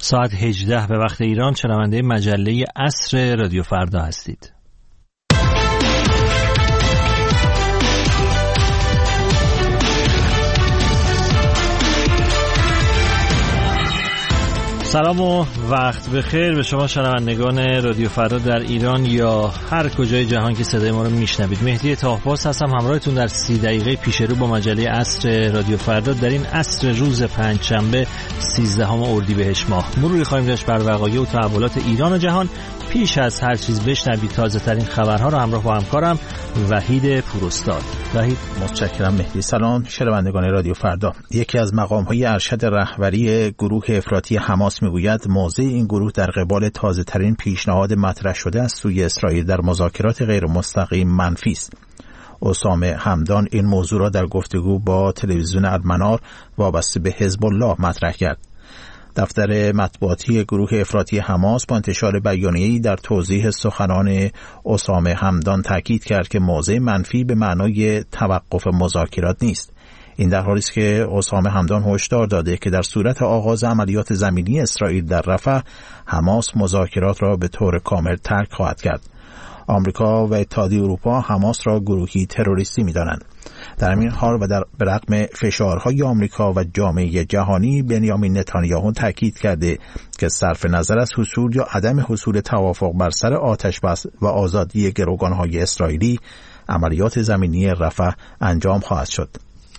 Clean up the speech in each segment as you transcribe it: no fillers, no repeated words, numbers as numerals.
ساعت 18 به وقت ایران شنونده مجله عصر رادیو فردا هستید. سلام و وقت بخیر به شما شنوندگان رادیو فردا در ایران یا هر کجای جهان که صدای ما رو میشنوید. مهدی طاه‌پاس هستم همراهتون در 30 دقیقه پیش رو با مجله عصر رادیو فردا در این عصر روز پنجشنبه 13 اردیبهشت ماه. مروری خواهیم داشت بر وقایع و تحولات ایران و جهان. پیش از هر چیز بشنوید تازه ترین خبرها رو همراه با همکارم وحید پوراستاد. وحید. متشکرم مهدی. سلام شنوندگان رادیو فردا. یکی از مقام‌های ارشد رهبری گروه افراطی حماس میگوید موضع این گروه در قبال تازه ترین پیشنهاد مطرح شده از سوی اسرائیل در مذاکرات غیر مستقیم منفی است. اسامه همدان این موضوع را در گفتگو با تلویزیون المنار وابسته به حزب الله مطرح کرد. دفتر مطبوعاتی گروه افراطی حماس با انتشار بیانیه‌ای در توضیح سخنان اسامه همدان تاکید کرد که موضع منفی به معنای توقف مذاکرات نیست. این در حالی است که اسامه همدان هشدار داده که در صورت آغاز عملیات زمینی اسرائیل در رفح، حماس مذاکرات را به طور کامل ترک خواهد کرد. آمریکا و اتحادیه اروپا حماس را گروهی تروریستی می‌دانند. در این حال و به رغم فشارهای آمریکا و جامعه جهانی، بنیامین نتانیاهو تاکید کرده که صرف نظر از حصول یا عدم حصول توافق بر سر آتش‌بس و آزادی گروگان‌های اسرائیلی، عملیات زمینی رفح انجام خواهد شد.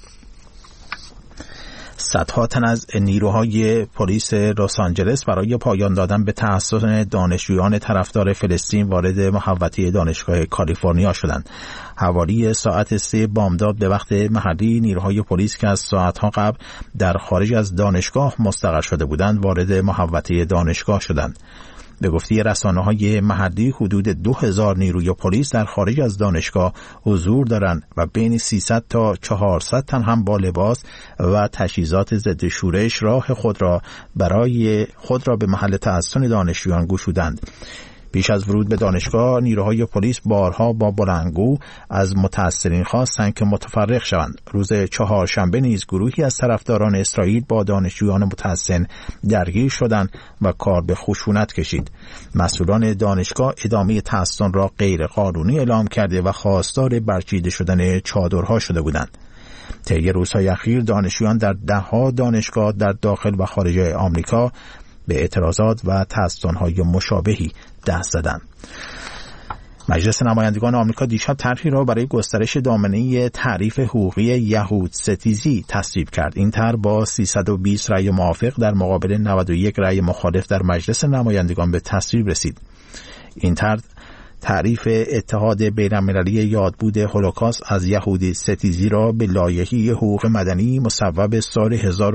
صدها تن از نیروهای پلیس لس آنجلس برای پایان دادن به تحصن دانشجویان طرفدار فلسطین وارد محوطه دانشگاه کالیفرنیا شدند. حوالی ساعت 3 بامداد به وقت محلی، نیروهای پلیس که از ساعتها قبل در خارج از دانشگاه مستقر شده بودند وارد محوطه دانشگاه شدند. به گفته رسانه‌های محلی حدود 2000 نیروی پلیس در خارج از دانشگاه حضور دارند و بین 300 تا 400 تن هم با لباس و تجهیزات ضد شورش راه خود را به محل تحصن دانشجویان گشودند. پیش از ورود به دانشگاه، نیروهای پلیس بارها با بلندگو از متحصلین خواستند که متفرق شوند. روز چهارشنبه نیز گروهی از طرفداران اسرائیل با دانشجویان متحصن درگیر شدند و کار به خشونت کشید. مسئولان دانشگاه ادامه تحصن را غیر قانونی اعلام کرده و خواستار برچیده شدن چادرها شده بودند. طی روزهای اخیر دانشجویان در ده‌ها دانشگاه در داخل و خارج آمریکا به اعتراضات و تحصن‌های مشابهی دست زدند. مجلس نمایندگان آمریکا دیشب طرحی را برای گسترش دامنه تعریف حقوقی یهود ستیزی تصویب کرد. این طرح با 320 رأی موافق در مقابل 91 رأی مخالف در مجلس نمایندگان به تصویب رسید. این طرح تعریف اتحاد بین‌المللی یادبود هولوکاست از یهودی ستیزی را به لایحه حقوق مدنی مصوب سال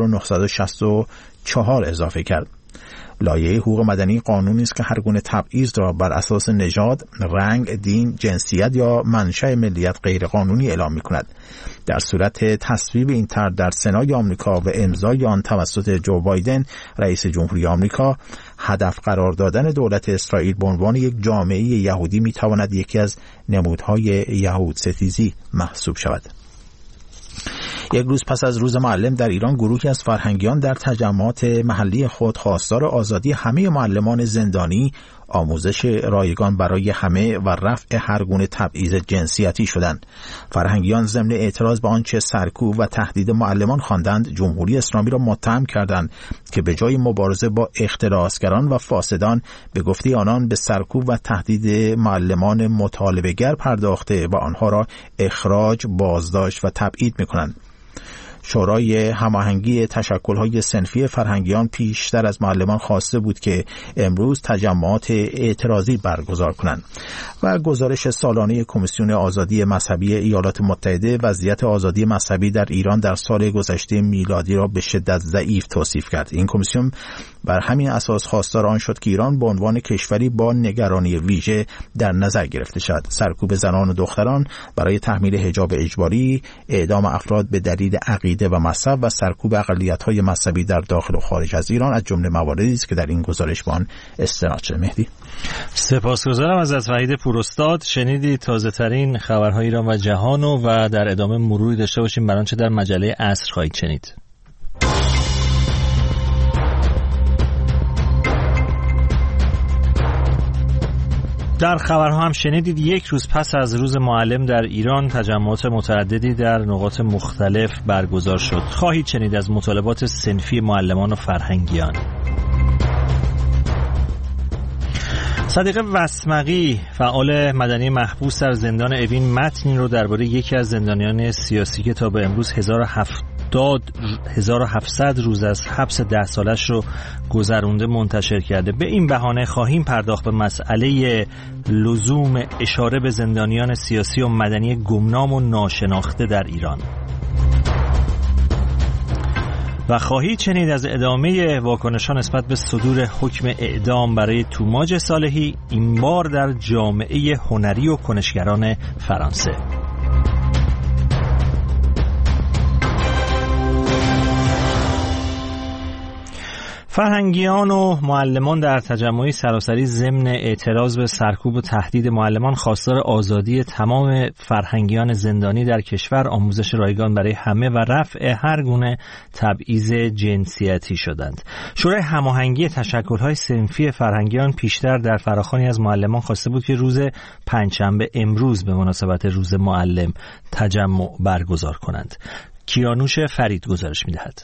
1964 اضافه کرد. لایحه حقوق مدنی قانونی است که هر گونه تبعیض را بر اساس نژاد، رنگ، دین، جنسیت یا منشأ ملیت غیر قانونی اعلام می‌کند. در صورت تصویب این طرح در سنای آمریکا و امضای آن توسط جو بایدن رئیس جمهوری آمریکا، هدف قرار دادن دولت اسرائیل به عنوان یک جامعه یهودی می‌تواند یکی از نمودهای یهود ستیزی محسوب شود. یک روز پس از روز معلم در ایران، گروهی از فرهنگیان در تجمعات محلی خود خواستار آزادی همه معلمان زندانی، آموزش رایگان برای همه و رفع هر گونه تبعیض جنسیتی شدند. فرهنگیان ضمن اعتراض به آنچه سرکوب و تهدید معلمان خواندند، جمهوری اسلامی را متهم کردند که به جای مبارزه با اختلاسگران و فاسدان، به گفته آنان به سرکوب و تهدید معلمان مطالبه‌گر پرداخته و آنها را اخراج، بازداشت و تبعید می‌کنند. شورای هماهنگی تشکل‌های صنفی فرهنگیان پیشتر از معلمان خواسته بود که امروز تجمعات اعتراضی برگزار کنند. و گزارش سالانه کمیسیون آزادی مذهبی ایالات متحده وضعیت آزادی مذهبی در ایران در سال گذشته میلادی را به شدت ضعیف توصیف کرد. این کمیسیون بر همین اساس خواستار آن شد که ایران به عنوان کشوری با نگرانی ویژه در نظر گرفته شد. سرکوب زنان و دختران برای تحمیل حجاب اجباری، اعدام افراد به دلیل عقیده و مذهب و سرکوب اقلیت‌های مذهبی در داخل و خارج از ایران از جمله مواردی است که در این گزارش با آن استناد شده. مهدی، سپاسگزارم ازت وحید پوراستاد. شنیدی تازه ترین خبرهای ایران و جهان و در ادامه مروری داشته باشیم بر آنچه در مجله عصر خواهید شنید. در خبرها هم شنیدید یک روز پس از روز معلم در ایران تجمعات متعددی در نقاط مختلف برگزار شد. خواهید شنید از مطالبات صنفی معلمان و فرهنگیان. صدیقه وسمقی فعال مدنی محبوس در زندان اوین متنی رو درباره یکی از زندانیان سیاسی که تا به امروز 1700 روز از حبس 10 سالش رو گذرونده منتشر کرده. به این بهانه خواهیم پرداخت به مسئله لزوم اشاره به زندانیان سیاسی و مدنی گمنام و ناشناخته در ایران. و خواهید شنید از ادامه واکنش‌ها نسبت به صدور حکم اعدام برای توماج صالحی، این بار در جامعه هنری و کنشگران فرانسه. فرهنگیان و معلمان در تجمعی سراسری ضمن اعتراض به سرکوب و تهدید معلمان خواستار آزادی تمام فرهنگیان زندانی در کشور، آموزش رایگان برای همه و رفع هر گونه تبعیض جنسیتی شدند. شورای هماهنگی تشکل‌های صنفی فرهنگیان پیشتر در فراخوانی از معلمان خواسته بود که روز پنجشنبه امروز به مناسبت روز معلم تجمع برگزار کنند. کیانوش فرید گزارش می‌دهد.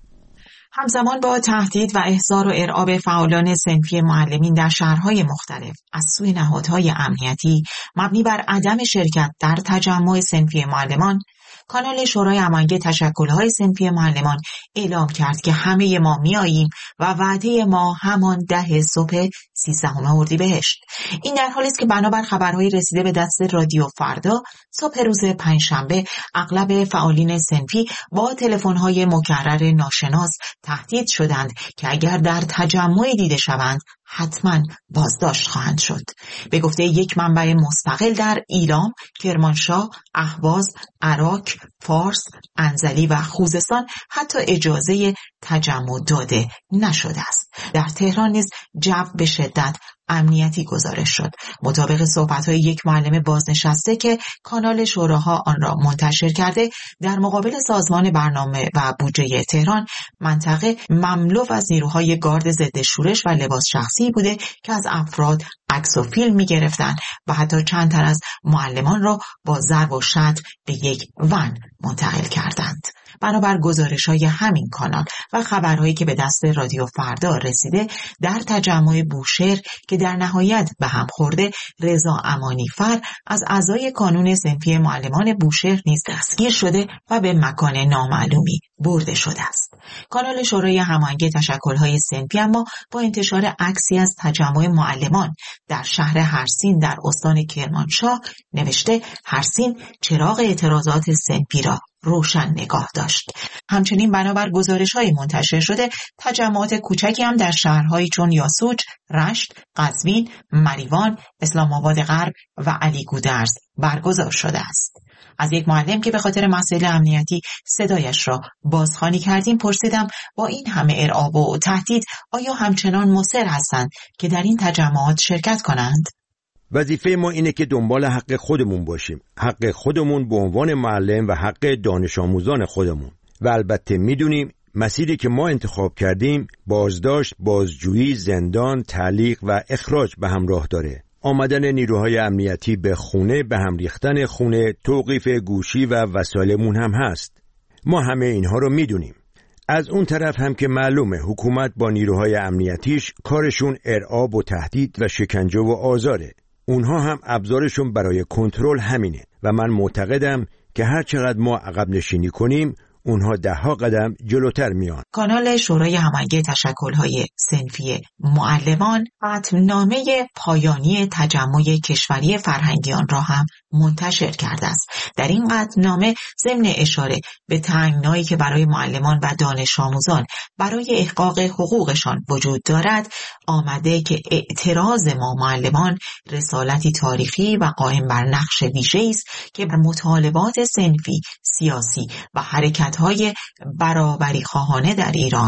همزمان با تهدید و احضار و ارعاب فعالان صنفی معلمین در شهرهای مختلف از سوی نهادهای امنیتی مبنی بر عدم شرکت در تجمع صنفی معلمان، کانال شورای هماهنگی تشکل‌های صنفی معلمان اعلام کرد که همه ما میاییم و وعده ما همان 10 صبح 13 اردیبهشت. این در حالی است که بنابر خبرهای رسیده به دست رادیو فردا، صبح روز پنجشنبه اغلب فعالین صنفی با تلفن‌های مکرر ناشناس تهدید شدند که اگر در تجمعی دیده شوند حتما بازداشت خواهند شد. به گفته یک منبع مستقل در ایلام، کرمانشاه، اهواز، عراق، فارس، انزلی و خوزستان حتی اجازه تجمع داده نشده است. در تهران نیز جو به شدت امنیتی گزارش شد. مطابق صحبت‌های یک معلم بازنشسته که کانال شوراها آن را منتشر کرده، در مقابل سازمان برنامه و بودجه تهران، منطقه مملو از نیروهای گارد ضد شورش و لباس شخصی بوده که از افراد عکس و فیلم می‌گرفتند و حتی چند تن از معلمان را با ضرب و شتم به یک ون منتقل کردند. بنابر گزارش‌های همین کانال و خبرهایی که به دست رادیو فردا رسیده، در تجمع بوشهر که در نهایت به هم خورده، رضا امانیفر از اعضای کانون صنفی معلمان بوشهر نیز دستگیر شده و به مکان نامعلومی برده شده است. کانال شورای هماهنگی تشکل‌های صنفی اما با انتشار عکسی از تجمع معلمان در شهر هرسین در استان کرمانشاه نوشته هرسین چراغ اعتراضات صنفی را روشن نگاه داشت. همچنین بنابر گزارش‌های منتشر شده، تجمعات کوچکی هم در شهرهایی چون یاسوج، رشت، قزوین، مریوان، اسلام آباد غرب و علی گودرز برگزار شده است. از یک معلم که به خاطر مسائل امنیتی صدایش را بازخوانی کردیم پرسیدم با این همه ارعاب و تهدید آیا همچنان مصر هستند که در این تجمعات شرکت کنند؟ وظیفه ما اینه که دنبال حق خودمون باشیم، حق خودمون به عنوان معلم و حق دانش آموزان خودمون، و البته میدونیم مسیری که ما انتخاب کردیم بازداشت، بازجویی، زندان، تعلیق و اخراج به همراه داره. آمدن نیروهای امنیتی به خونه، به هم ریختن خونه، توقیف گوشی و وسایلمون هم هست. ما همه اینها رو میدونیم. از اون طرف هم که معلومه حکومت با نیروهای امنیتیش کارشون ارعاب و تهدید و شکنجه و آزاره. اونها هم ابزارشون برای کنترل همینه و من معتقدم که هر چقدر ما عقب نشینی کنیم اونها 10 قدم جلوتر میان. کانال شورای هماهنگی تشکل‌های صنفی معلمان قطعنامه پایانی تجمع کشوری فرهنگیان را هم منتشر کرده است. در این قطعنامه ضمن اشاره به تنگنایی که برای معلمان و دانش آموزان برای احقاق حقوقشان وجود دارد، آمده که اعتراض ما معلمان رسالتی تاریخی و قائم بر نقش ویژه‌ای است که بر مطالبات صنفی، سیاسی و حرکت‌های برابری خواهانه در ایران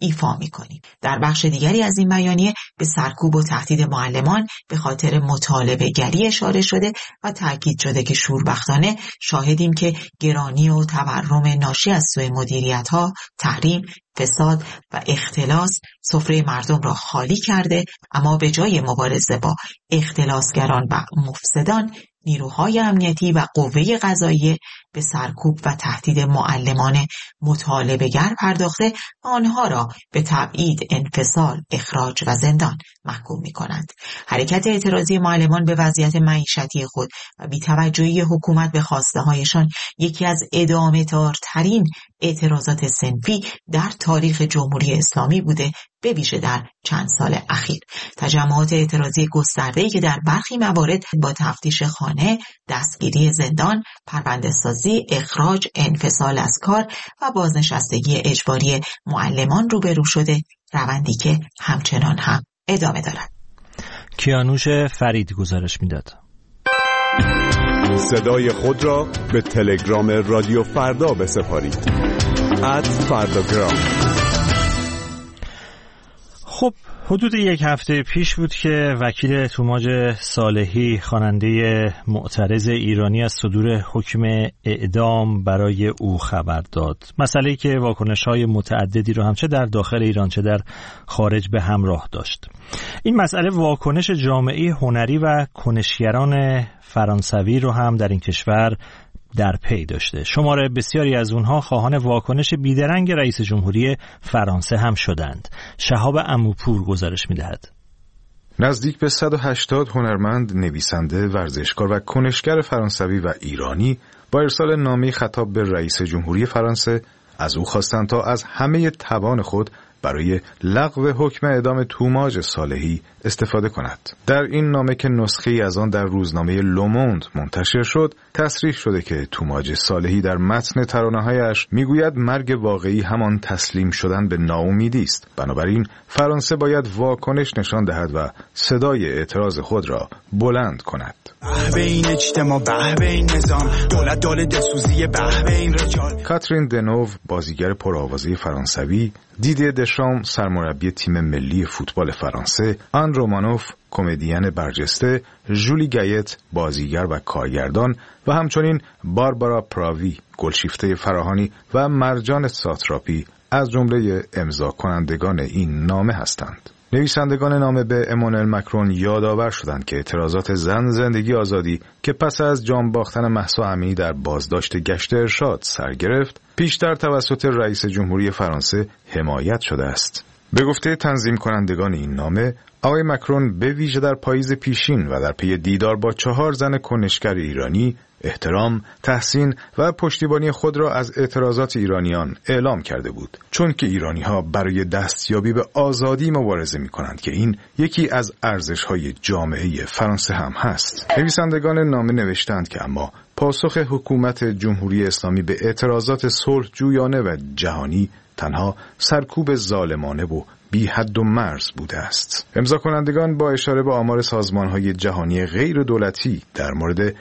ایفا می‌کنیم. در بخش دیگری از این بیانیه به سرکوب و تهدید معلمان به خاطر مطالبه گری اشاره شده و تاکید شده که شوربختانه شاهدیم که گرانی و تورم ناشی از سوء مدیریت‌ها، تحریم، فساد و اختلاس سفره مردم را خالی کرده، اما به جای مبارزه با اختلاسگران و مفسدان، نیروهای امنیتی و قوه قضاییه به سرکوب و تهدید معلمان مطالبه‌گر پرداخته و آنها را به تبعید، انفصال، اخراج و زندان محکوم می‌کنند. حرکت اعتراضی معلمان به وضعیت معیشتی خود و بی‌توجهی حکومت به خواسته‌هایشان یکی از ادامه‌دارترین اعتراضات صنفی در تاریخ جمهوری اسلامی بوده، به ویژه در چند سال اخیر. تجمعات اعتراضی گسترده‌ای که در برخی موارد با تفتیش خانه، دستگیری زندان، پرونده‌سازی، اخراج، انفصال از کار و بازنشستگی اجباری معلمان روبرو شده، روندی که همچنان هم ادامه دارد. کیانوش فرید گزارش میداد. صدای خود را به تلگرام رادیو فردا بسپارید. @فرداگرام. خب حدود یک هفته پیش بود که وکیل توماج صالحی، خواننده معترض ایرانی، از صدور حکم اعدام برای او خبر داد. مسئله‌ای که واکنش‌های متعددی رو هم چه در داخل ایران چه در خارج به همراه داشت. این مسئله واکنش جامعه هنری و کنشگران فرانسوی رو هم در این کشور در پی داشته. شماره بسیاری از اونها خواهان واکنش بیدرنگ رئیس جمهوری فرانسه هم شدند. شهاب عموپور گزارش می‌دهد. نزدیک به 180 هنرمند، نویسنده، ورزشکار و کنشگر فرانسوی و ایرانی با ارسال نامه خطاب به رئیس جمهوری فرانسه از او خواستند تا از همه توان خود برای لغو حکم اعدام توماج صالحی استفاده کند. در این نامه که نسخه‌ای از آن در روزنامه لوموند منتشر شد، تصریح شده که توماج صالحی در متن ترانه‌هایش میگوید مرگ واقعی همان تسلیم شدن به ناامیدی است. بنابراین فرانسه باید واکنش نشان دهد و صدای اعتراض خود را بلند کند. بین اجتماع بین نظام دولت دال دلسوزی بین رجال. کاترین دنوو، بازیگر پرآوازه فرانسوی، دیدیه دشام، سرمربی تیم ملی فوتبال فرانسه، آن رومانوف، کمدین برجسته، ژولی گایت، بازیگر و کارگردان و همچنین باربارا پراوی، گلشیفته فراهانی و مرجان ساتراپی از جمله امضا کنندگان این نامه هستند. نویسندگان نامه به امانوئل مکرون یادآور شدند که اعتراضات زن زندگی آزادی که پس از جان باختن مهسا امینی در بازداشت گشت ارشاد سر گرفت، پیشتر توسط رئیس جمهوری فرانسه حمایت شده است. به گفته تنظیم کنندگان این نامه، آقای مکرون به ویژه در پاییز پیشین و در پی دیدار با 4 زن کنشگر ایرانی احترام، تحسین و پشتیبانی خود را از اعتراضات ایرانیان اعلام کرده بود، چون که ایرانی‌ها برای دستیابی به آزادی مبارزه می‌کنند که این یکی از ارزش‌های جامعه فرانسه هم هست. نویسندگان نامه نوشتند که اما پاسخ حکومت جمهوری اسلامی به اعتراضات صلح‌جویانه و جهانی تنها سرکوب ظالمانه و بی حد و مرز بوده است. امضا کنندگان با اشاره به آمار سازمان‌های جهانی غیر دولتی در مورد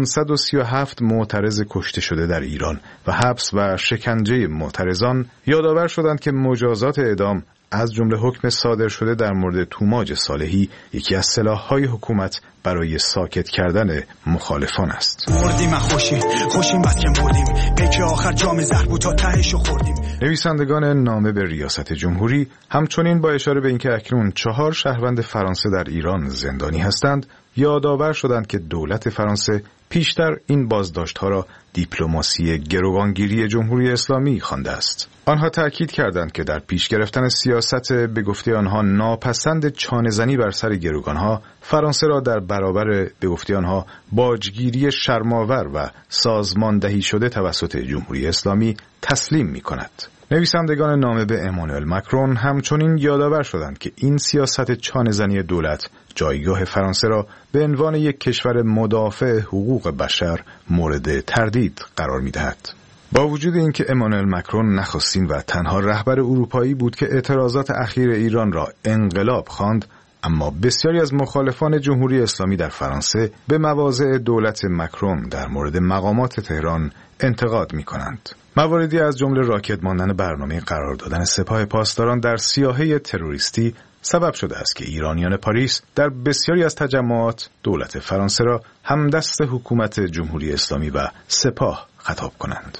537 معترض کشته شده در ایران و حبس و شکنجه معترضان یادآور شدند که مجازات اعدام از جمله حکم صادر شده در مورد توماج صالحی یکی از سلاح‌های حکومت برای ساکت کردن مخالفان است. مردیم خوشیم بس که مردیم، پیک آخر جام زهر بود تا تهشو خوردیم. نویسندگان نامه به ریاست جمهوری همچنین با اشاره به اینکه اکنون 4 شهروند فرانسه در ایران زندانی هستند، یادآور شدند که دولت فرانسه پیشتر این بازداشت‌ها را دیپلماسی گروگانگیری جمهوری اسلامی خوانده است. آنها تأکید کردند که در پیش گرفتن سیاست به گفته آنها ناپسند چانه‌زنی بر سر گروگانها، فرانسه را در برابر به گفته آنها باجگیری شرم‌آور و سازماندهی شده توسط جمهوری اسلامی تسلیم می‌کند. نویسندگان نامه به امانوئل مکرون همچنین یادآور شدند که این سیاست چانه‌زنی دولت جایگاه فرانسه را به عنوان یک کشور مدافع حقوق بشر مورد تردید قرار می‌دهد. با وجود اینکه امانوئل مکرون نخستین و تنها رهبر اروپایی بود که اعتراضات اخیر ایران را انقلاب خواند، اما بسیاری از مخالفان جمهوری اسلامی در فرانسه به مواضع دولت مکرون در مورد مقامات تهران انتقاد می‌کنند. مواردی از جمله راکت ماندن برنامه قرار دادن سپاه پاسداران در سیاهه تروریستی سبب شده است که ایرانیان پاریس در بسیاری از تجمعات دولت فرانسه را همدست حکومت جمهوری اسلامی و سپاه خطاب کنند.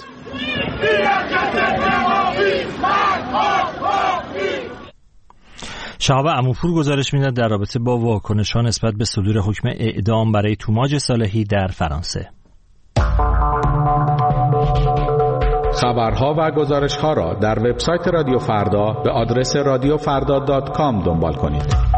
شهاب عموپور گزارش می‌دهد در رابطه با واکنش‌ها نسبت به صدور حکم اعدام برای توماج صالحی در فرانسه. خبرها و گزارش‌ها را در وبسایت رادیو فردا به آدرس radiofarda.com دنبال کنید.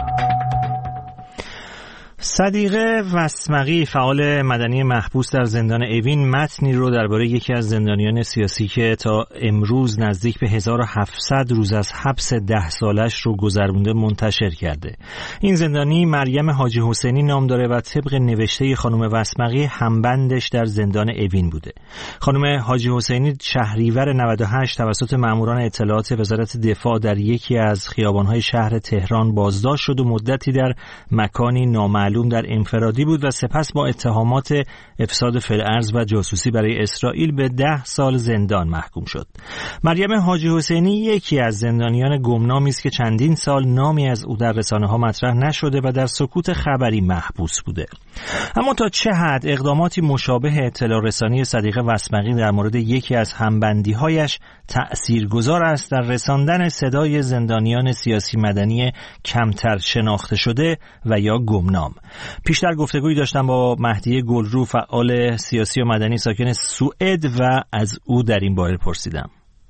صدیقه وسمقی فعال مدنی محبوس در زندان اوین متنی رو درباره یکی از زندانیان سیاسی که تا امروز نزدیک به 1700 روز از حبس 10 سالش رو گذرونده منتشر کرده. این زندانی مریم حاجی حسینی نام داره و طبق نوشته خانم وسمقی همبندش در زندان اوین بوده. خانم حاجی حسینی شهریور 98 توسط ماموران اطلاعات وزارت دفاع در یکی از خیابان‌های شهر تهران بازداشت شد و مدتی در مکانی نامعلوم در انفرادی بود و سپس با اتهامات افساد فی‌الارض و جاسوسی برای اسرائیل به 10 سال زندان محکوم شد. مریم حاجی حسینی یکی از زندانیان گمنامی است که چندین سال نامی از او در رسانه‌ها مطرح نشده و در سکوت خبری محبوس بوده. اما تا چه حد اقداماتی مشابه اطلاع رسانی صدیقه وسمقی در مورد یکی از همبندی‌هایش تأثیرگذار است در رساندن صدای زندانیان سیاسی مدنی کمتر شناخته شده و یا گمنام؟ پیشتر گفتگویی داشتم با مهدی گلرو فعال سیاسی و مدنی ساکن سوئد و از او در این باره پرسیدم.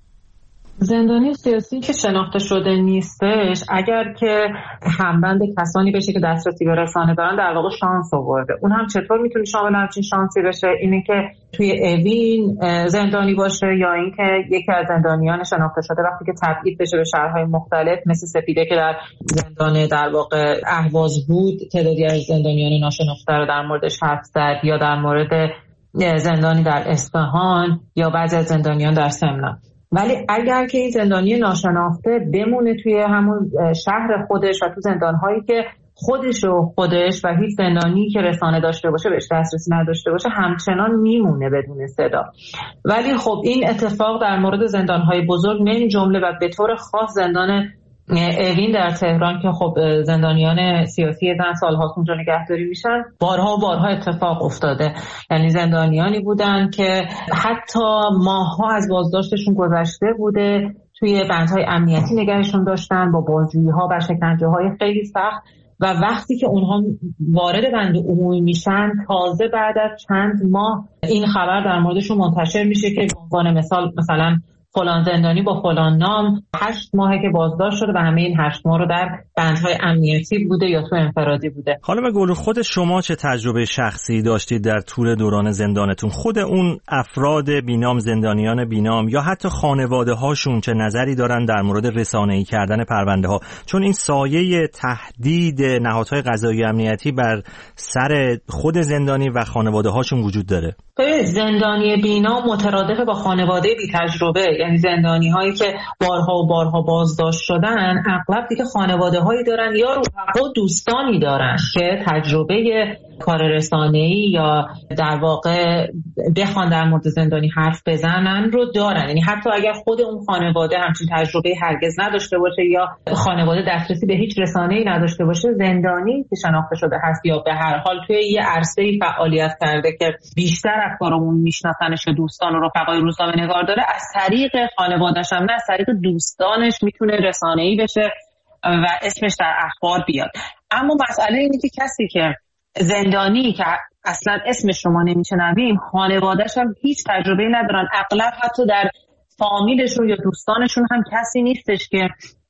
زندانی سیاسی که شناخته شده نیستش اگر که همبند کسانی بشه که دسترسی به رسانه دارن در واقع شانس آورده. اون هم چطور میتونه شامل همچین شانسی بشه؟ اینه که توی اوین زندانی باشه یا اینکه یکی از زندانیان شناخته شده وقتی که تبعید بشه به شهرهای مختلف مثل سپیده که در زندان در واقع اهواز بود تعدادی از زندانیان ناشناخته رو در موردش حرف زد، یا در مورد زندانی در اصفهان یا بعضی از زندانیان در سمنان. ولی اگر که این زندانی ناشناخته بمونه توی همون شهر خودش و تو زندان‌هایی که خودش و هیچ زندانی که رسانه داشته باشه بهش دسترسی نداشته باشه همچنان میمونه بدون صدا. ولی خب این اتفاق در مورد زندان‌های بزرگ من جمله و به طور خاص زندان اوین در تهران که خب زندانیان سیاسی زن سال‌هاست اونجا نگهداری میشن بارها و بارها اتفاق افتاده. یعنی زندانیانی بودن که حتی ماه‌ها از بازداشتشون گذشته بوده، توی بندهای امنیتی نگهشون داشتن با بازجویی‌ها و شکنجه‌های خیلی سخت و وقتی که اونها وارد بند عمومی میشن تازه بعد از چند ماه این خبر در موردشون منتشر میشه که به عنوان مثلا فلان زندانی با فلان نام 8 ماهه که بازداشت شده و همه این 8 ماه رو در بندهای امنیتی بوده یا تو انفرادی بوده. خانم گل، خود شما چه تجربه شخصی داشتید در طول دوران زندانتون؟ خود اون افراد بینام، زندانیان بینام یا حتی خانواده هاشون چه نظری دارن در مورد رسانه‌ای کردن پرونده ها؟ چون این سایه تهدید نهادهای قضایی امنیتی بر سر خود زندانی و خانواده هاشون وجود داره. زندانی بینام مترادف با خانواده بی تجربه، یعنی زندانی هایی که بارها و بارها بازداشت شدن اغلب دیگه خانواده هایی دارن یا رفقا و دوستانی دارن که تجربه کار رسانه‌ای یا در واقع بخوان در مورد زندانی حرف بزنن رو دارن. یعنی حتی اگر خود اون خانواده همچین تجربه هرگز نداشته باشه یا خانواده دسترسی به هیچ رسانه‌ای نداشته باشه، زندانی که شناخته شده هست یا به هر حال توی یه عرصه‌ای فعالیت کرده که بیشتر افکارمون میشناسنش، دوستان و رفقای روزنامه‌نگار داره، از طریق خانواده‌اش هم نه از طریق دوستانش میتونه رسانه‌ای بشه و اسمش در اخبار بیاد. اما مسئله اینه که کسی که زندانی که اصلا اسمش رو ما نمیشنویم خانواده‌اش هم هیچ تجربه‌ای ندارن، اغلب حتی در فامیلشون یا دوستانشون هم کسی نیستش که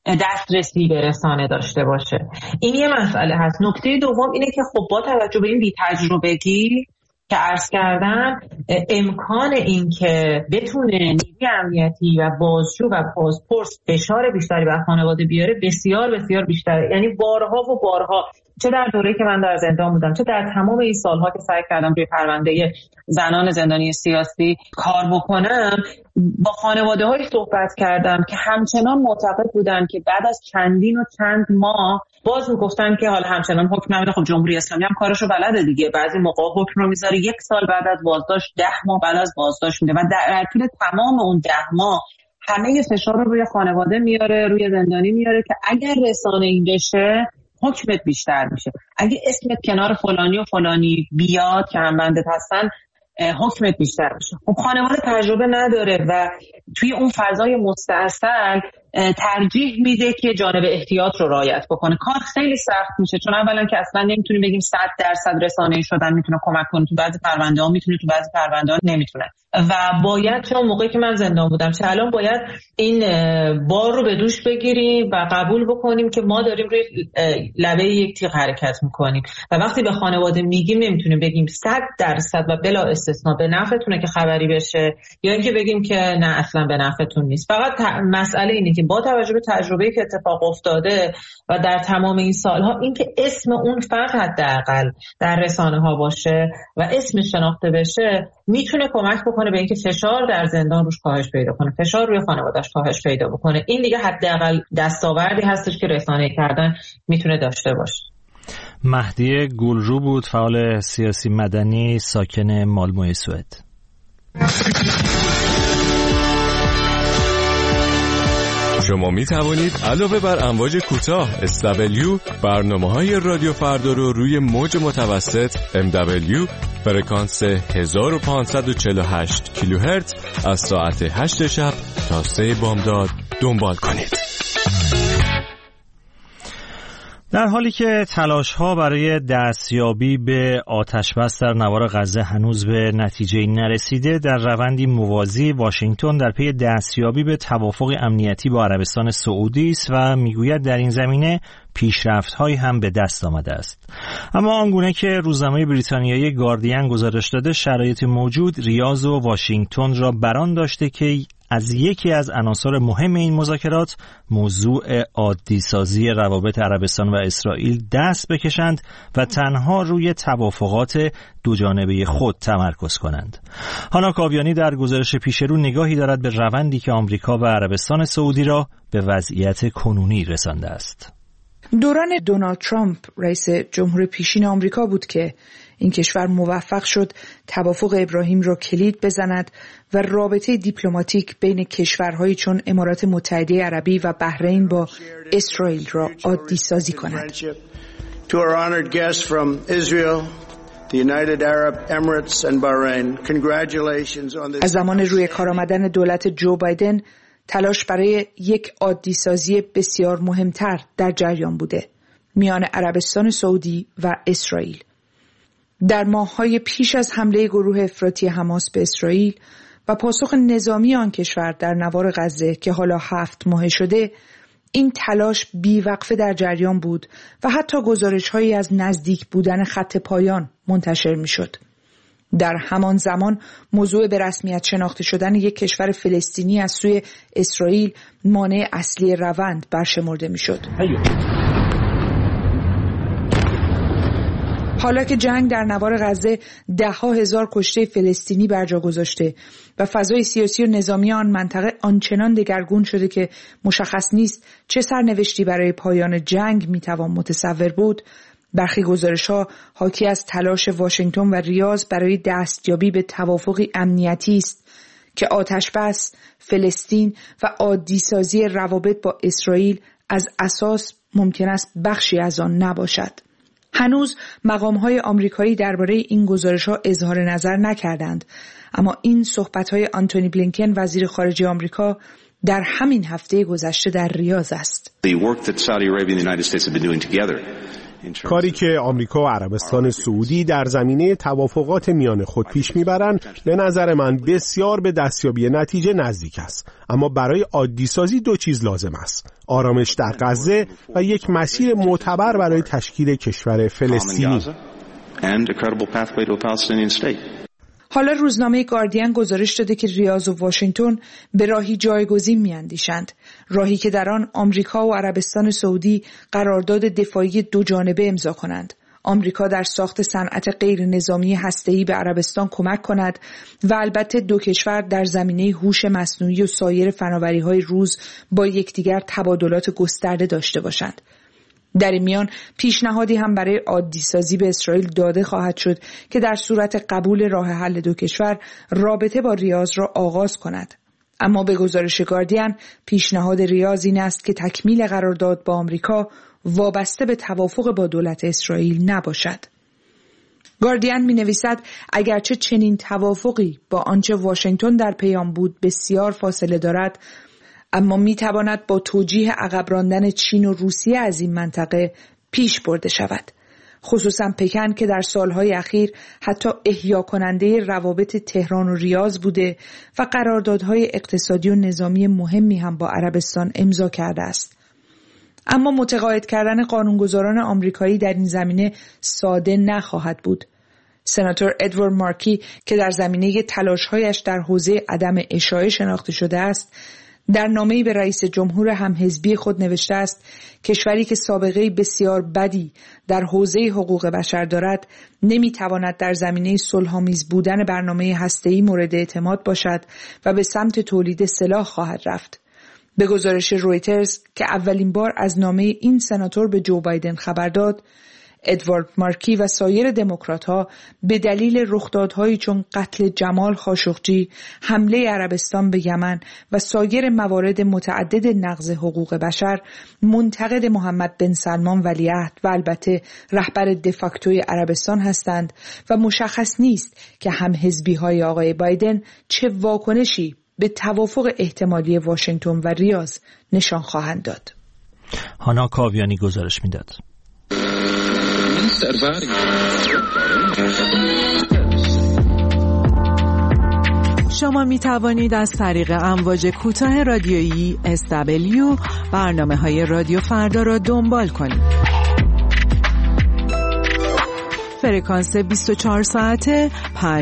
دسترسی به رسانه داشته باشه. این یه مسئله هست. نکته دوم اینه که خب با توجه به این بی‌تجربگی که عرض کردم، امکان این که بتونه نیروی امنیتی و بازجو و بازپرس فشار بیشتری بر خانواده بیاره بسیار بسیار بیشتره. یعنی بارها و بارها چه در دوره‌ای که من در زندان بودم، چه در تمام این سالها که سعی کردم روی پرونده زنان زندانی سیاسی کار بکنم، با خانواده‌هایی صحبت کردم که همچنان معتقد بودن که بعد از چندین و چند ماه باز میگفتن که حالا همچنان حکم نمیده. خب جمهوری اسلامی هم کارشو بلده دیگه، بعضی موقع حکم رو میذاره 1 سال بعد از بازداشت، 10 ماه بعد از بازداشت میده و در طول تمام اون 10 ماه همه فشار رو روی خانواده میاره، روی زندانی میاره که اگر رسانه‌ای بشه حکمت بیشتر میشه، اگه اسمت کنار فلانی و فلانی بیاد که هم بنده هستن حکمت بیشتر میشه. خب خانواده تجربه نداره و توی اون فضای مستعصل ترجیح میده که جانب احتیاط رو رعایت بکنه. کار خیلی سخت میشه، چون اولا که اصلا نمیتونیم بگیم 100% رسانه‌ای شدن میتونه کمک کنه، تو بعضی پرونده ها میتونه، تو بعضی پرونده ها نمیتونه و باید چون موقعی که من زندان بودم چه الان باید این بار رو به دوش بگیریم و قبول بکنیم که ما داریم روی لبه یک تیغ حرکت میکنیم و وقتی به خانواده میگیم نمیتونیم بگیم 100% و بلا استثنا به نفعتونه که خبری بشه یا اینکه بگیم که نه اصلا به نفعتون نیست. فقط مسئله اینه که با توجه به تجربه‌ای که اتفاق افتاده و در تمام این سالها اینکه اسم اون فرد حداقل در رسانه‌ها باشه و اسمش شناخته بشه میتونه کمک بکنه به اینکه فشار در زندان روش کاهش پیدا کنه، فشار روی خانواده‌اش کاهش پیدا بکنه. این دیگه حداقل دستاوردی هستش که رسانه‌ای کردن میتونه داشته باشه. مهدی گلرو بود، فعال سیاسی مدنی ساکن مالمو سوئد. شما می توانید علاوه بر امواج کوتاه SW برنامه‌های رادیو فردا رو روی موج متوسط MW فرکانس 1548 کیلوهرتز از ساعت 8 شب تا 3 بامداد دنبال کنید. در حالی که تلاش‌ها برای دستیابی به آتش‌بس در نوار غزه هنوز به نتیجه نرسیده، در روندی موازی واشنگتن در پی دستیابی به توافق امنیتی با عربستان سعودی است و میگوید در این زمینه پیشرفت‌هایی هم به دست آمده است. اما آنگونه که روزنامه بریتانیایی گاردین گزارش داده، شرایط موجود ریاض و واشنگتن را بران داشته که از یکی از عناصر مهم این مذاکرات، موضوع عادی‌سازی روابط عربستان و اسرائیل، دست بکشند و تنها روی توافقات دوجانبه خود تمرکز کنند. هانا کاویانی در گزارش پیشرو نگاهی دارد به روندی که آمریکا و عربستان سعودی را به وضعیت کنونی رسانده است. دوران دونالد ترامپ رئیس جمهور پیشین آمریکا بود که این کشور موفق شد توافق ابراهیم را کلید بزند و رابطه دیپلماتیک بین کشورهایی چون امارات متحده عربی و بحرین با اسرائیل را عادی سازی کند. از زمان روی کار آمدن دولت جو بایدن، تلاش برای یک عادی سازی بسیار مهمتر در جریان بوده میان عربستان سعودی و اسرائیل. در ماه‌های پیش از حمله گروه افراطی حماس به اسرائیل و پاسخ نظامی آن کشور در نوار غزه که حالا 7 ماهه شده، این تلاش بیوقفه در جریان بود و حتی گزارش‌هایی از نزدیک بودن خط پایان منتشر می‌شد. در همان زمان موضوع به رسمیت شناخته شدن یک کشور فلسطینی از سوی اسرائیل مانع اصلی روند برشمرده می‌شد. حالا که جنگ در نوار غزه 10,000 کشته فلسطینی بر جا گذاشته و فضای سیاسی و نظامی آن منطقه آنچنان دگرگون شده که مشخص نیست چه سرنوشتی برای پایان جنگ میتوان متصور بود، برخی گزارش‌ها حاکی از تلاش واشنگتن و ریاض برای دستیابی به توافقی امنیتی است که آتش‌بس، فلسطین و عادی‌سازی روابط با اسرائیل از اساس ممکن است بخشی از آن نباشد. هنوز مقام‌های آمریکایی درباره این گزارش‌ها اظهار نظر نکردند، اما این صحبت‌های آنتونی بلینکن وزیر خارجه آمریکا در همین هفته گذشته در ریاض است. کاری که آمریکا و عربستان سعودی در زمینه توافقات میان خود پیش میبرند به نظر من بسیار به دستیابی نتیجه نزدیک است، اما برای عادی سازی 2 چیز لازم است: آرامش در غزه و یک مسیر معتبر برای تشکیل کشور فلسطینی. حالا روزنامه گاردین گزارش داده که ریاض و واشنگتن به راهی جایگزین میاندیشند، راهی که در آن آمریکا و عربستان سعودی قرارداد دفاعی دو جانبه امضا کنند. آمریکا در ساخت صنعت غیر نظامی هسته‌ای به عربستان کمک کند و البته دو کشور در زمینه هوش مصنوعی و سایر فناوری‌های روز با یکدیگر تبادلات گسترده داشته باشند. در این میان پیشنهادی هم برای عادی‌سازی به اسرائیل داده خواهد شد که در صورت قبول راه حل دو کشور رابطه با ریاض را آغاز کند. اما به گزارش گاردین پیشنهاد ریاض این است که تکمیل قرارداد با آمریکا وابسته به توافق با دولت اسرائیل نباشد. گاردین می نویسد اگرچه چنین توافقی با آنچه واشنگتن در پیام بود بسیار فاصله دارد، اما می تواند با توجیه عقب راندن چین و روسیه از این منطقه پیش برده شود. خصوصا پکن که در سالهای اخیر حتی احیا کننده روابط تهران و ریاض بوده و قراردادهای اقتصادی و نظامی مهمی هم با عربستان امضا کرده است. اما متقاعد کردن قانونگذاران آمریکایی در این زمینه ساده نخواهد بود. سناتور ادوارد مارکی که در زمینه تلاش‌هایش در حوزه عدم اشاعه شناخته شده است، در نامه‌ای به رئیس جمهور همحزبی خود نوشته است کشوری که سابقه بسیار بدی در حوزه حقوق بشر دارد نمی‌تواند در زمینه صلح‌آمیز بودن برنامه هسته‌ای مورد اعتماد باشد و به سمت تولید سلاح خواهد رفت. به گزارش رویترز که اولین بار از نامه این سناتور به جو بایدن خبر داد، ادوارد مارکی و سایر دموکرات‌ها به دلیل رخدادهایی چون قتل جمال خاشقجی، حمله عربستان به یمن و سایر موارد متعدد نقض حقوق بشر منتقد محمد بن سلمان ولیعهد و البته رهبر دفاکتوی عربستان هستند و مشخص نیست که همحزبی‌های آقای بایدن چه واکنشی به توافق احتمالی واشنگتن و ریاض نشان خواهند داد. هانا کاویانی گزارش میداد. شما می توانید از طریق امواج کوتاه رادیویی SW برنامه‌های رادیو فردا را دنبال کنید. فرکانس 24 ساعته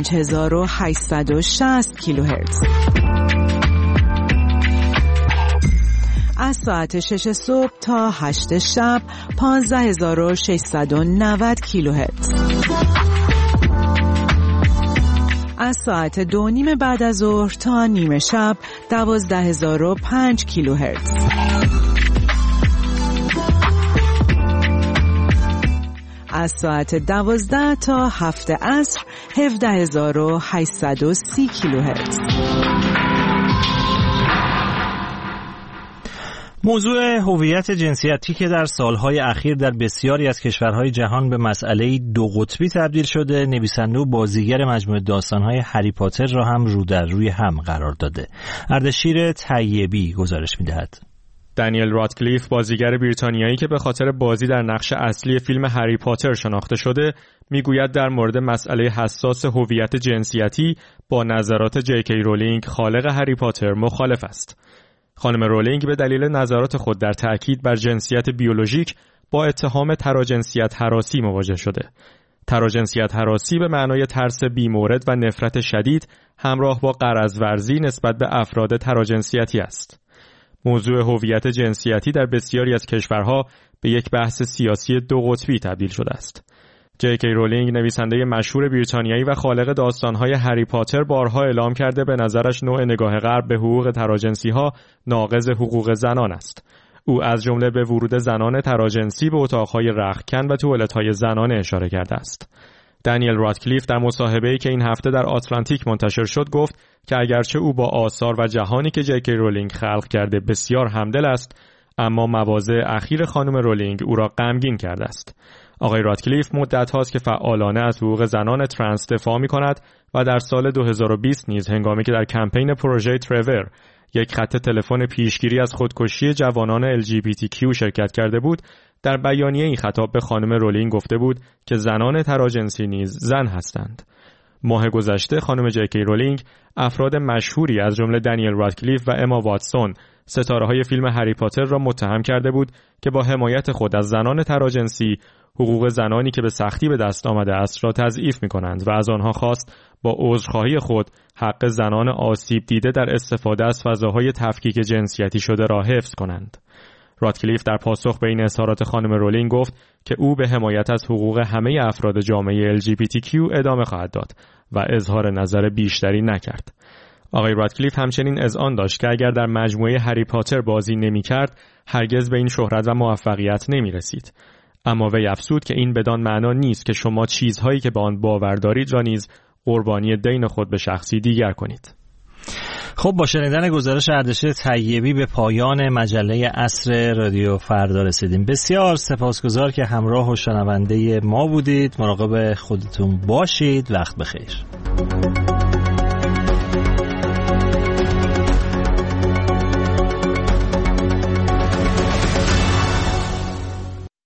5860 کیلوهرتز. از ساعت 6 صبح تا 8 شب 15690 کیلوهرتز. از ساعت 2:30 بعد از ظهر تا نیمه شب 12005 کیلوهرتز. از ساعت 12 تا 7 عصر 17830 کیلوهرتز. موضوع هویت جنسیتی که در سالهای اخیر در بسیاری از کشورهای جهان به مسئله دو قطبی تبدیل شده، نویسنده و بازیگر مجموعه داستانهای هری پاتر را هم رو در روی هم قرار داده. اردشیر طیبی گزارش می‌دهد. دانیل رادکلیف، بازیگر بریتانیایی که به خاطر بازی در نقش اصلی فیلم هری پاتر شناخته شده، میگوید در مورد مسئله حساس هویت جنسیتی با نظرات جی.کی. رولینگ، خالق هری پاتر، مخالف است. خانم رولینگ به دلیل نظرات خود در تأکید بر جنسیت بیولوژیک با اتهام تراجنسیت هراسی مواجه شده. تراجنسیت هراسی به معنای ترس بیمورد و نفرت شدید همراه با غرض ورزی نسبت به افراد تراجنسیتی است. موضوع هویت جنسیتی در بسیاری از کشورها به یک بحث سیاسی دو قطبی تبدیل شده است. جی.کی. رولینگ، نویسنده مشهور بریتانیایی و خالق داستان‌های هری پاتر، بارها اعلام کرده به نظرش نوع نگاه غرب به حقوق تراجنسی‌ها ناقض حقوق زنان است. او از جمله به ورود زنان تراجنسی به اتاق‌های رختکن و توالت‌های زنانه اشاره کرده است. دانیل رادکلیف در مصاحبه‌ای که این هفته در آتلانتیک منتشر شد گفت که اگرچه او با آثار و جهانی که جی.کی. رولینگ خلق کرده بسیار همدل است، اما مواضع اخیر خانم رولینگ او را غمگین کرده است. آقای رادکلیف مدت هاست که فعالانه از حقوق زنان ترنس دفاع می کند و در سال 2020 نیز هنگامی که در کمپین پروژه ترور، یک خط تلفن پیشگیری از خودکشی جوانان LGBTQ شرکت کرده بود، در بیانیه این خطاب به خانم رولینگ گفته بود که زنان تراجنسی نیز زن هستند. ماه گذشته خانم جکی رولینگ افراد مشهوری از جمله دنیل رادکلیف و اما واتسون، ستاره‌های فیلم هری پاتر را متهم کرده بود که با حمایت خود از زنان تراجنسی حقوق زنانی که به سختی به دست آمده است را تضعیف می‌کنند و از آنها خواست با عذرخواهی خود حق زنان آسیب دیده در استفاده از فضاهای تفکیک جنسیتی شده را حفظ کنند. رادکلیف در پاسخ به این اظهارات خانم رولینگ گفت که او به حمایت از حقوق همه افراد جامعه LGBTQ ادامه خواهد داد و اظهار نظر بیشتری نکرد. آقای رادکلیف همچنین اذعان داشت که اگر در مجموعه هری پاتر بازی نمی‌کرد، هرگز به این شهرت و موفقیت نمی‌رسید. اما وی افزود که این بدان معنا نیست که شما چیزهایی که به آن باور دارید را نیز قربانی دین خود به شخصی دیگر کنید. خب با شنیدن گزارش اردشیر طیبی به پایان مجله عصر رادیو فردا رسیدیم. بسیار سپاسگزار که همراه و شنونده ما بودید. مراقب خودتون باشید. وقت بخیر.